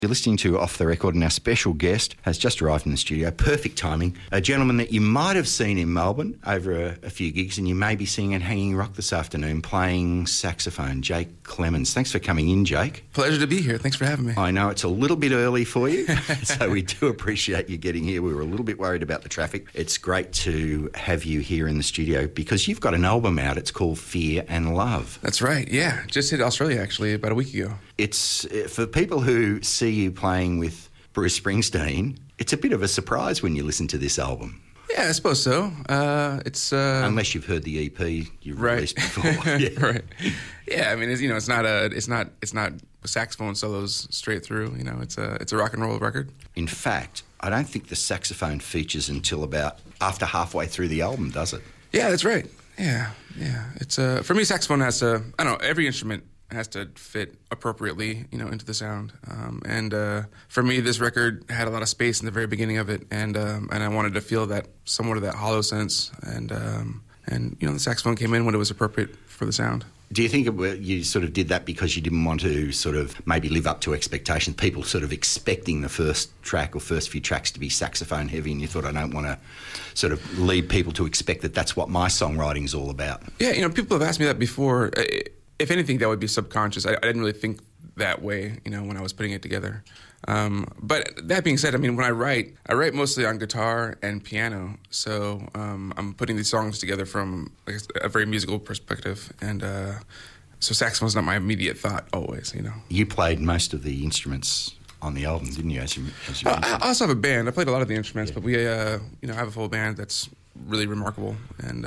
You're listening to Off the Record, and our special guest has just arrived in the studio. Perfect timing. A gentleman that you might have seen in Melbourne over a few gigs, and you may be seeing at Hanging Rock this afternoon playing saxophone, Jake Clemens. Thanks for coming in, Jake. Pleasure to be here. Thanks for having me. I know it's a little bit early for you, so we do appreciate you getting here. We were a little bit worried about the traffic. It's great to have you here in the studio because you've got an album out. It's called Fear and Love. That's right, yeah. Just hit Australia, actually, about a week ago. It's for people who see you playing with Bruce Springsteen, it's a bit of a surprise when you listen to this album. Yeah, I suppose so. It's unless you've heard the EP you've released before. Yeah. Right. Yeah, I mean, it's not saxophone solos straight through. You know, it's a rock and roll record. In fact, I don't think the saxophone features until about after halfway through the album, does it? Yeah, that's right. Yeah. It's for me, saxophone has to. I don't know. Every instrument has to fit appropriately, you know, into the sound. And for me, this record had a lot of space in the very beginning of it, and I wanted to feel that somewhat of that hollow sense, and you know, the saxophone came in when it was appropriate for the sound. Do you think you sort of did that because you didn't want to sort of maybe live up to expectations, people sort of expecting the first track or first few tracks to be saxophone heavy, and you thought, I don't want to sort of lead people to expect that that's what my songwriting's all about? Yeah, you know, people have asked me that before. If anything, that would be subconscious. I didn't really think that way, you know, when I was putting it together. But that being said, I mean, when I write mostly on guitar and piano. So I'm putting these songs together from a very musical perspective. And so saxophone's not my immediate thought always, you know. You played most of the instruments on the album, didn't you? As you I also have a band. I played a lot of the instruments, but we, you know, have a full band that's really remarkable. And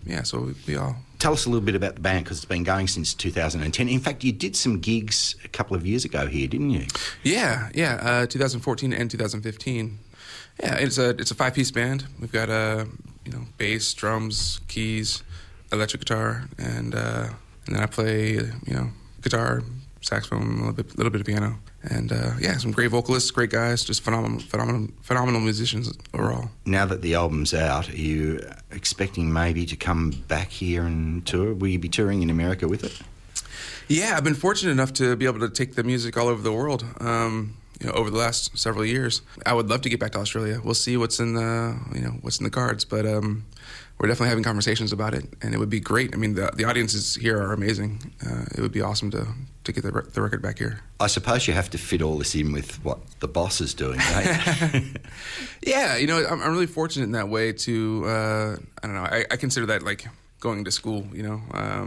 so we all... Tell us a little bit about the band, because it's been going since 2010. In fact, you did some gigs a couple of years ago here, didn't you? Yeah, 2014 and 2015. Yeah, it's a 5-piece band. We've got you know, bass, drums, keys, electric guitar, and then I play, you know, guitar, saxophone, a little bit of piano, and some great vocalists, great guys, just phenomenal musicians overall. Now that the album's out, are you expecting maybe to come back here and tour? Will you be touring in America with it? Yeah, I've been fortunate enough to be able to take the music all over the world. You know, over the last several years, I would love to get back to Australia. We'll see what's in the cards, but we're definitely having conversations about it, and it would be great. I mean, the audiences here are amazing. It would be awesome to get the record back here. I suppose you have to fit all this in with what the boss is doing, right? Yeah, you know, I'm really fortunate in that way to, I don't know, I consider that like going to school, you know.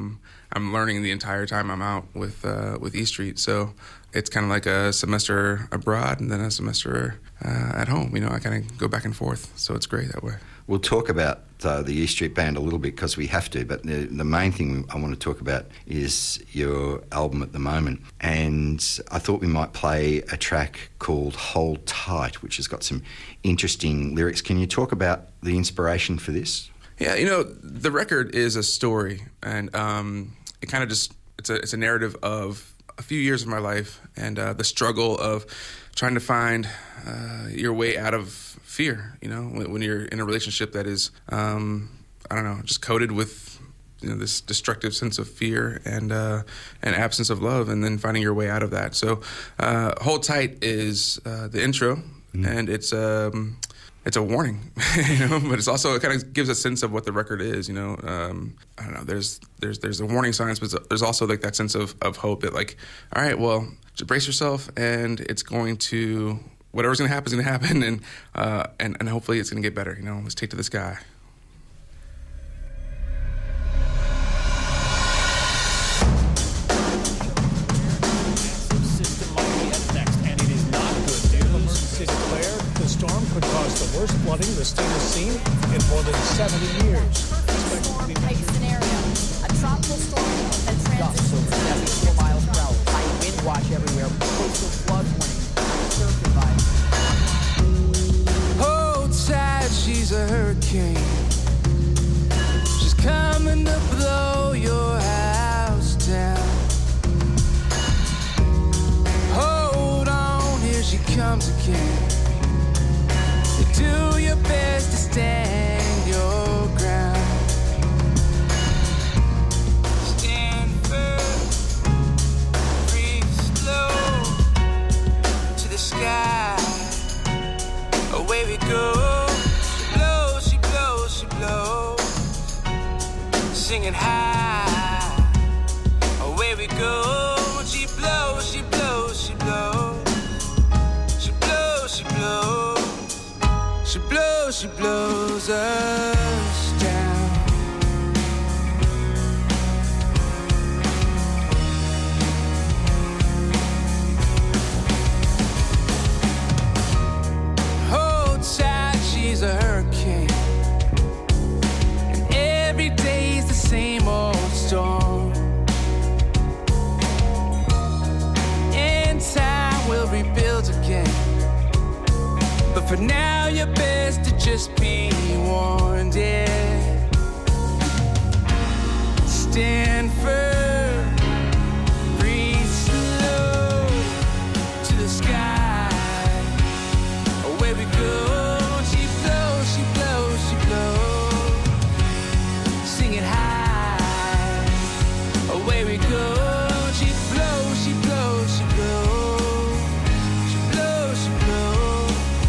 I'm learning the entire time I'm out with E Street, so it's kind of like a semester abroad and then a semester at home. You know, I kind of go back and forth, so it's great that way. We'll talk about the E Street Band a little bit because we have to, but the main thing I want to talk about is your album at the moment. And I thought we might play a track called Hold Tight, which has got some interesting lyrics. Can you talk about the inspiration for this? Yeah, you know, the record is a story, and it kind of just, it's a narrative of a few years of my life and the struggle of trying to find your way out of fear, you know, when you're in a relationship that is, I don't know, just coated with, you know, this destructive sense of fear and absence of love, and then finding your way out of that. So Hold Tight is the intro, and it's a warning, you know, but it's also, it kind of gives a sense of what the record is, you know. I don't know, there's the warning signs, but there's also like that sense of hope that like, all right, well, just brace yourself, and it's going to, whatever's going to happen is going to happen, and hopefully it's going to get better, you know. Let's take to the sky. The storm could cause the worst flooding the state has seen in more than 70 years. Perfect storm type scenario. A tropical storm that transits over 74 miles per hour. High wind watch everywhere. Coastal flood warning. Surf advisory. Hold tight, she's a hurricane. She's coming to blow your house down. Hold on, here she comes again. Do your best to stand your ground. Stand firm, breathe slow to the singing high. Away we go. She blows, she blows, she blows. She blows, she blows. She blows, she blows us down. Hold tight, she's a hurricane. And every day's the same old storm. In time we'll rebuild again. But for now, you're best to just be warned, yeah. Stand firm, breathe slow to the sky. Away we go. She blows, she blows, she blows. Sing it high. Away we go. She blows, she blows, she blows. She blows, she blows.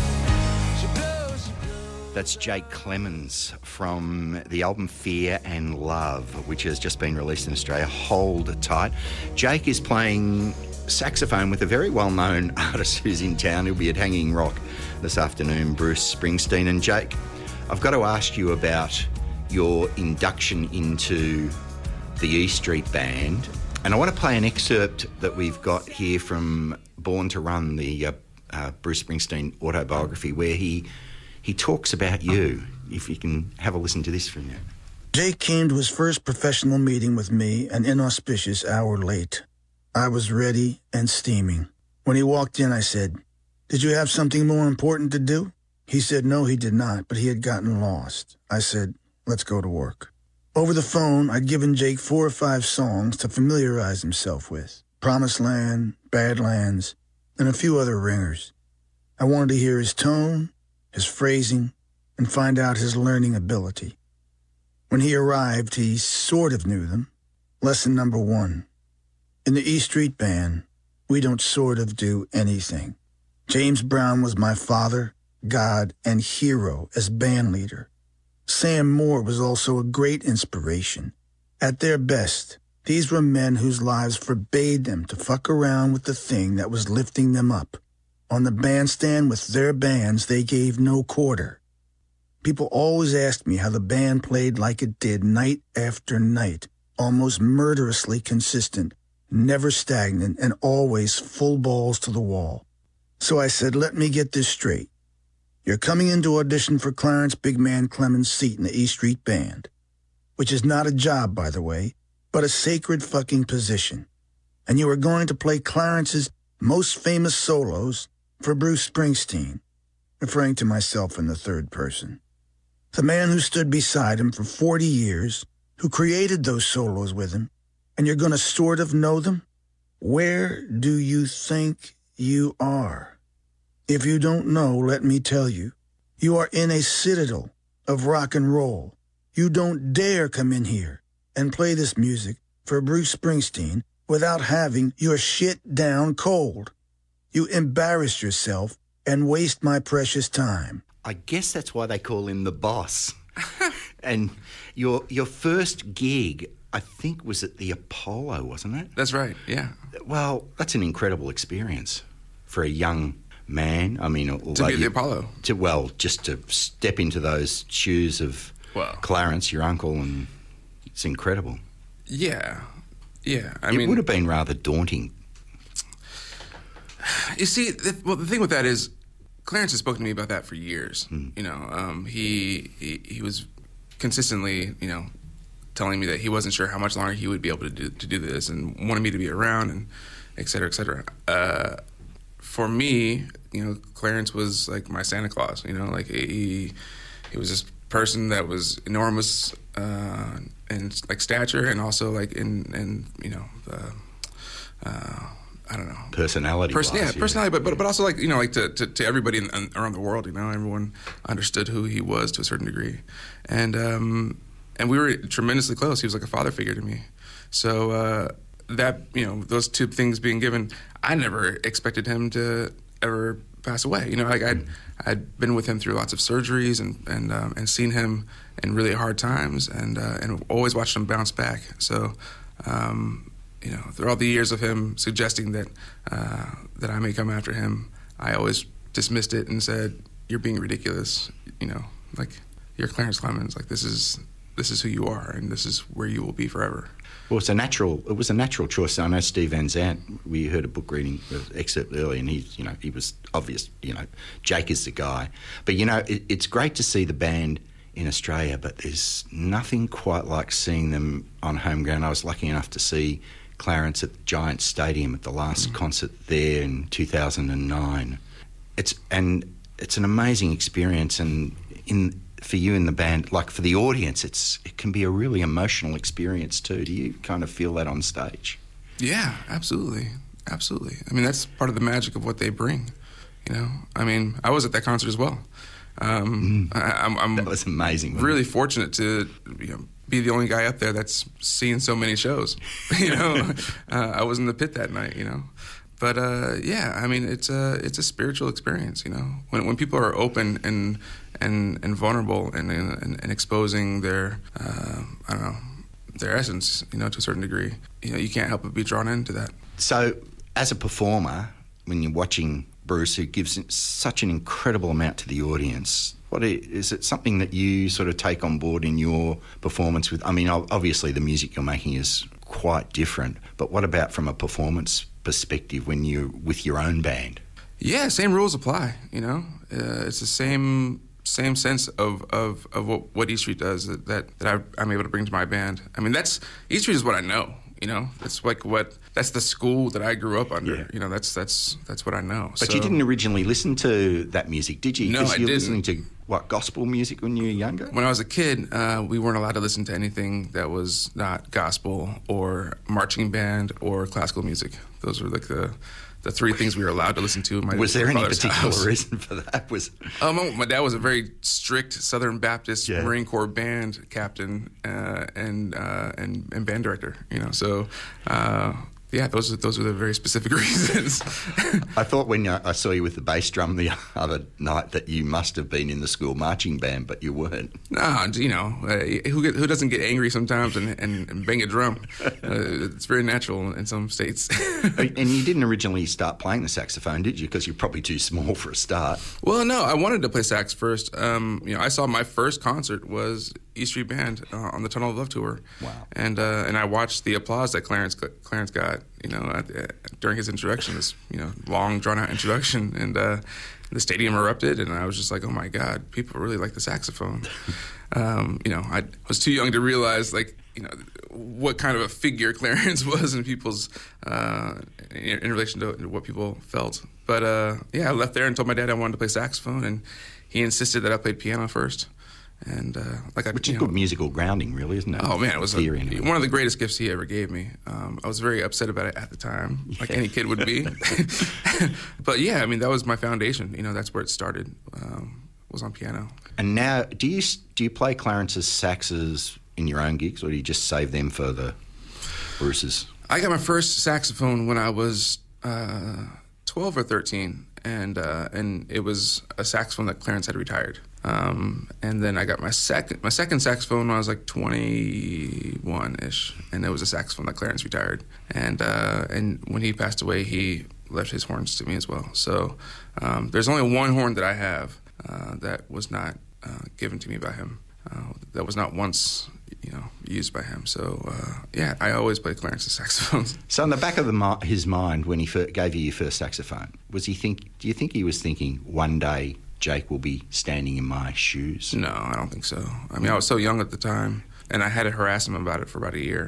That's Jake Clemens from the album Fear and Love, which has just been released in Australia. Hold tight. Jake is playing saxophone with a very well-known artist who's in town. He'll be at Hanging Rock this afternoon, Bruce Springsteen. And Jake, I've got to ask you about your induction into the E Street Band. And I want to play an excerpt that we've got here from Born to Run, the Bruce Springsteen autobiography, where he talks about you. If you can have a listen to this from you. Jake came to his first professional meeting with me an inauspicious hour late. I was ready and steaming. When he walked in, I said, "Did you have something more important to do?" He said no, he did not, but he had gotten lost. I said, "Let's go to work." Over the phone, I'd given Jake 4 or 5 songs to familiarize himself with. Promised Land, Badlands, and a few other ringers. I wanted to hear his tone, his phrasing, and find out his learning ability. When he arrived, he sort of knew them. Lesson number 1. In the E Street Band, we don't sort of do anything. James Brown was my father, God, and hero as band leader. Sam Moore was also a great inspiration. At their best, these were men whose lives forbade them to fuck around with the thing that was lifting them up. On the bandstand with their bands, they gave no quarter. People always asked me how the band played like it did night after night, almost murderously consistent, never stagnant, and always full balls to the wall. So I said, let me get this straight. You're coming in to audition for Clarence Big Man Clemens' seat in the E Street Band, which is not a job, by the way, but a sacred fucking position. And you are going to play Clarence's most famous solos for Bruce Springsteen, referring to myself in the third person. The man who stood beside him for 40 years, who created those solos with him, and you're going to sort of know them? Where do you think you are? If you don't know, let me tell you. You are in a citadel of rock and roll. You don't dare come in here and play this music for Bruce Springsteen without having your shit down cold. You embarrass yourself and waste my precious time. I guess that's why they call him the boss. And your first gig, I think, was at the Apollo, wasn't it? That's right, yeah. Well, that's an incredible experience for a young man. I mean, to be at the Apollo. Just to step into those shoes of Clarence, your uncle, and it's incredible. Yeah. It would have been rather daunting. You see, the thing with that is, Clarence has spoken to me about that for years. You know, he was consistently, telling me that he wasn't sure how much longer he would be able to do this, and wanted me to be around, and et cetera, et cetera. For me, Clarence was like my Santa Claus. Like he was this person that was enormous in like stature, and also like in I don't know, personality. Personality, but also like like to everybody around the world. Everyone understood who he was to a certain degree, and we were tremendously close. He was like a father figure to me. So that those two things being given, I never expected him to ever pass away. I'd been with him through lots of surgeries and seen him in really hard times and always watched him bounce back. So, through all the years of him suggesting that I may come after him, I always dismissed it and said, "You're being ridiculous. You're Clarence Clemons. This is who you are, and this is where you will be forever." Well, it was a natural choice. I know Steve Van Zandt, we heard a book reading excerpt earlier, and he was obvious, Jake is the guy. But, it's great to see the band in Australia, but there's nothing quite like seeing them on home ground. I was lucky enough to see Clarence at the Giants Stadium at the last concert there in 2009. It's an amazing experience, and for you in the band, for the audience, it can be a really emotional experience too. Do you kind of feel that on stage? Yeah, absolutely. I mean, that's part of the magic of what they bring. I mean, I was at that concert as well. That was amazing. Really fortunate to be the only guy up there that's seen so many shows. I was in the pit that night. But I mean, it's a spiritual experience. When people are open and vulnerable and exposing their their essence, to a certain degree, you can't help but be drawn into that. So, as a performer, when you're watching Bruce, who gives such an incredible amount to the audience, is it something that you sort of take on board in your performance with? I mean, obviously the music you're making is quite different, but what about from a performance perspective when you're with your own band? Yeah, same rules apply. It's the same sense of what E Street does that I'm able to bring to my band. I mean, E Street is what I know. That's that's the school that I grew up under. Yeah. That's what I know. But you didn't originally listen to that music, did you? No, I didn't. You were listening to gospel music when you were younger? When I was a kid, we weren't allowed to listen to anything that was not gospel or marching band or classical music. Those were the three things we were allowed to listen to in my Was there any particular house. reason for that? My dad was a very strict Southern Baptist Marine Corps band captain and band director. So. Those are the very specific reasons. I thought when I saw you with the bass drum the other night that you must have been in the school marching band, but you weren't. No, who doesn't get angry sometimes and bang a drum? It's very natural in some states. And you didn't originally start playing the saxophone, did you? Because you're probably too small for a start. Well, no, I wanted to play sax first. I saw my first concert was E Street Band on the Tunnel of Love tour. Wow. And I watched the applause that Clarence got, during his introduction, this, long drawn out introduction, and the stadium erupted, and I was just like, oh my God, people really like the saxophone. I was too young to realize what kind of a figure Clarence was in people's in relation to what people felt. But I left there and told my dad I wanted to play saxophone, and he insisted that I played piano first. And which is good musical grounding, really, isn't it? Oh man, it was one of the greatest gifts he ever gave me. I was very upset about it at the time, like any kid would be. But yeah, I mean, that was my foundation. That's where it started. Was on piano. And now, do you play Clarence's saxes in your own gigs, or do you just save them for the Bruce's? I got my first saxophone when I was 12 or 13, and it was a saxophone that Clarence had retired. And then I got my second saxophone when I was like 21-ish, and it was a saxophone that Clarence retired. And when he passed away, he left his horns to me as well. So there's only one horn that I have that was not given to me by him. That was not once used by him. So I always play Clarence's saxophones. So in the back of his mind, when he gave you your first saxophone, do you think he was thinking one day Jake will be standing in my shoes? No, I don't think so. I mean, I was so young at the time, and I had to harass him about it for about a year.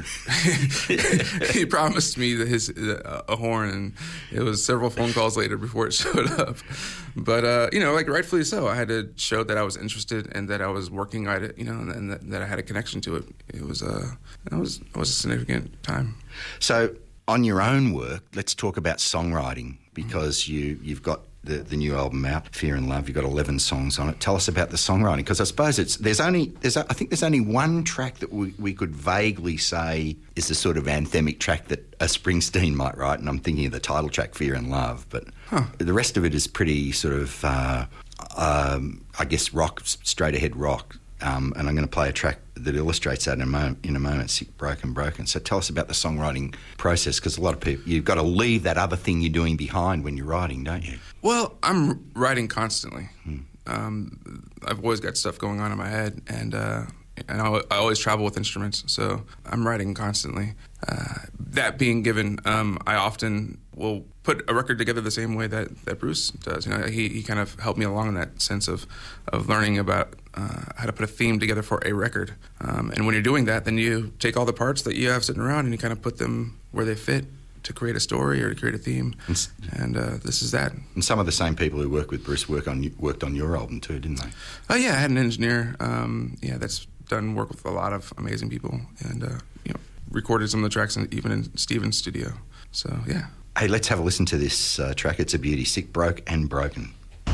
He promised me a horn, and it was several phone calls later before it showed up. But, rightfully so. I had to show that I was interested and that I was working at it, and that I had a connection to it. It was a significant time. So on your own work, let's talk about songwriting, because you've got the new album out, Fear and Love. You've got 11 songs on it. Tell us about the songwriting, because I suppose there's only one track that we could vaguely say is the sort of anthemic track that a Springsteen might write, and I'm thinking of the title track, Fear and Love. But the rest of it is pretty sort of I guess rock, straight ahead rock. And I'm going to play a track that illustrates that in a moment, Sick, Broken, Broken. So tell us about the songwriting process, because a lot of people, you've got to leave that other thing you're doing behind when you're writing, don't you? Well, I'm writing constantly. I've always got stuff going on in my head, and I always travel with instruments, so I'm writing constantly. That being given, I often will put a record together the same way that Bruce does. You know, he kind of helped me along in that sense of learning about how to put a theme together for a record. And when you're doing that, then you take all the parts that you have sitting around and you kind of put them where they fit to create a story or to create a theme. And this is that. And some of the same people who work with Bruce worked on your album too, didn't they? Oh yeah, I had an engineer. That's done work with a lot of amazing people, and recorded some of the tracks even in Steven's studio. So yeah. Hey, let's have a listen to this track. It's a beauty. Sick, Broke and Broken.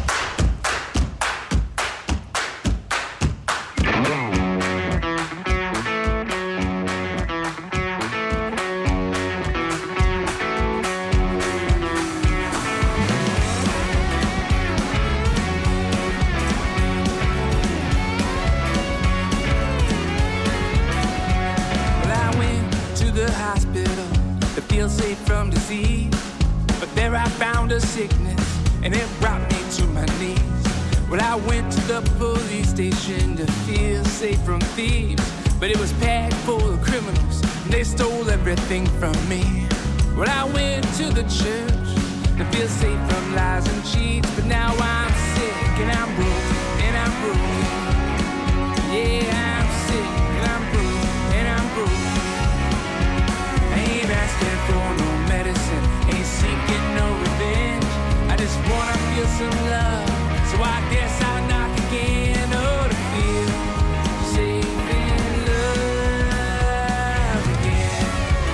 Sickness, and it brought me to my knees. Well, I went to the police station to feel safe from thieves, but it was packed full of criminals, and they stole everything from me. Well, I went to the church to feel safe from lies and cheats, but now I'm sick and I'm broken and I'm broken. Yeah, I'm sick and I'm broken and I'm broken. I ain't asking for no medicine, ain't seeking no revenge. I just wanna feel some love, so I guess I'll knock again. Oh, to feel safe in love again.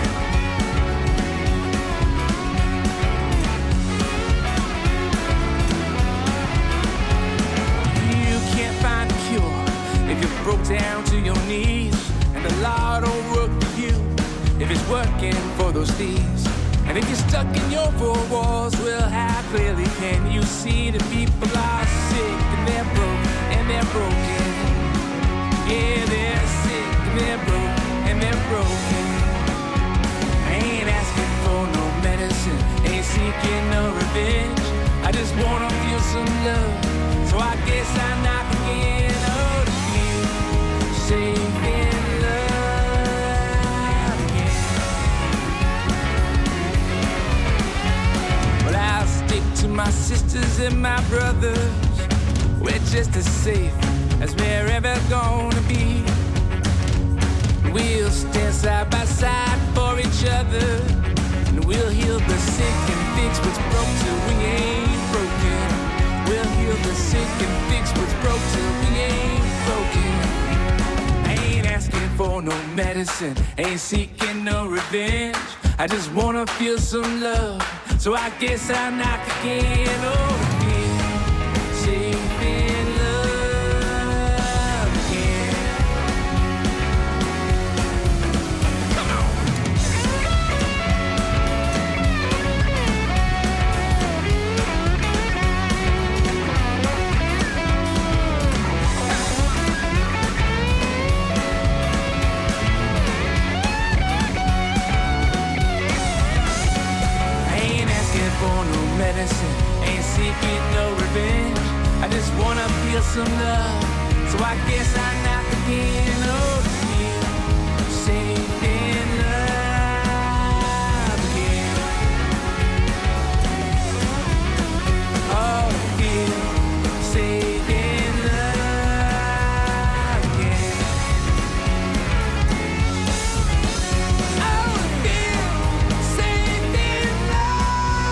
You can't find a cure if you're broke down to your knees, and the law don't work for you if it's working for those thieves. And if you're stuck in your four walls, well, how clearly can you see the people are sick and they're broke and they're broken? Yeah, they're sick and they're broke and they're broken. I ain't asking for no medicine, ain't seeking no revenge. I just wanna feel some love, so I guess I knock again. Oh, to feel safe in love. To my sisters and my brothers, we're just as safe as we're ever gonna be. We'll stand side by side for each other, and we'll heal the sick and fix what's broke till we ain't broken. We'll heal the sick and fix what's broke till we ain't broken. I ain't asking for no medicine, ain't seeking no revenge. I just wanna feel some love, so I guess I'll knock again. Oh, again, safe in love again. Come on. For no medicine, ain't seeking no revenge. I just wanna feel some love, so I guess I knock again. Oh, to feel safe in love again. Oh, to feel safe in love again. Oh, to feel safe in love.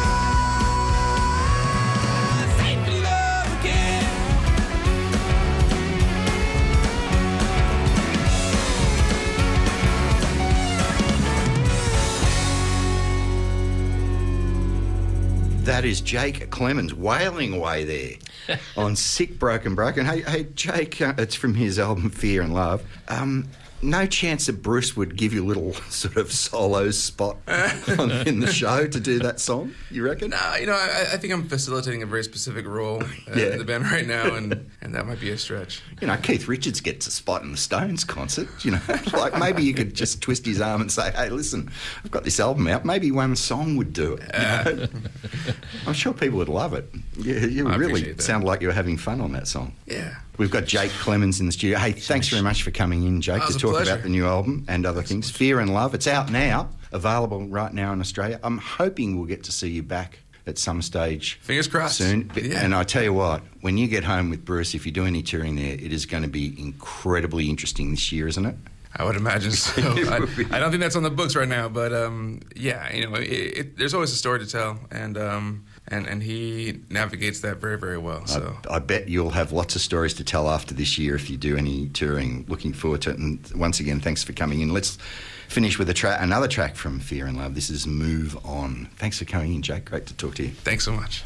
That is Jake Clemens wailing away there on Sick, Broken, Broken. Hey, Jake, it's from his album Fear and Love. no chance that Bruce would give you a little sort of solo spot in the show to do that song, you reckon? No, I think I'm facilitating a very specific role in the band right now, and that might be a stretch. Keith Richards gets a spot in the Stones concert, like maybe you could just twist his arm and say, hey, listen, I've got this album out, maybe one song would do it. I'm sure people would love it. You really sound like you're having fun on that song. Yeah. We've got Jake Clemens in the studio. Hey, thanks very much for coming in, Jake, to talk about the new album and other things. Fear and Love. It's out now, available right now in Australia. I'm hoping we'll get to see you back at some stage. Fingers crossed. Soon. Yeah. And I tell you what, when you get home with Bruce, if you do any touring there, it is going to be incredibly interesting this year, isn't it? I would imagine so. I don't think that's on the books right now, but there's always a story to tell, and he navigates that very, very well. So I bet you'll have lots of stories to tell after this year if you do any touring. Looking forward to it. And once again, thanks for coming in. Let's finish with another track from Fear and Love. This is Move On. Thanks for coming in, Jake. Great to talk to you. Thanks so much.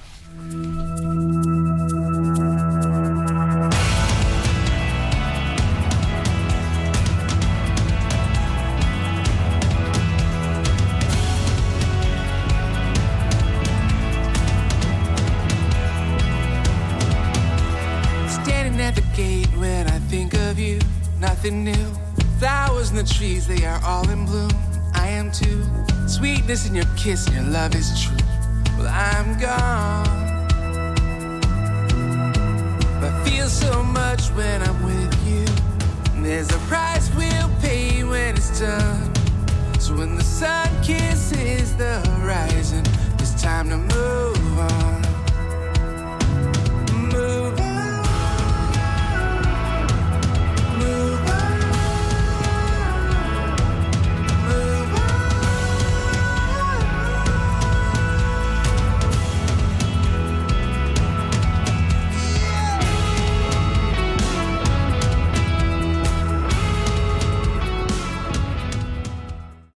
At the gate when I think of you, nothing new. Flowers in the trees, they are all in bloom. I am too. Sweetness in your kiss and your love is true. Well, I'm gone, but feel so much when I'm with you. And there's a price we'll pay when it's done. So when the sun kisses the horizon, it's time to move on.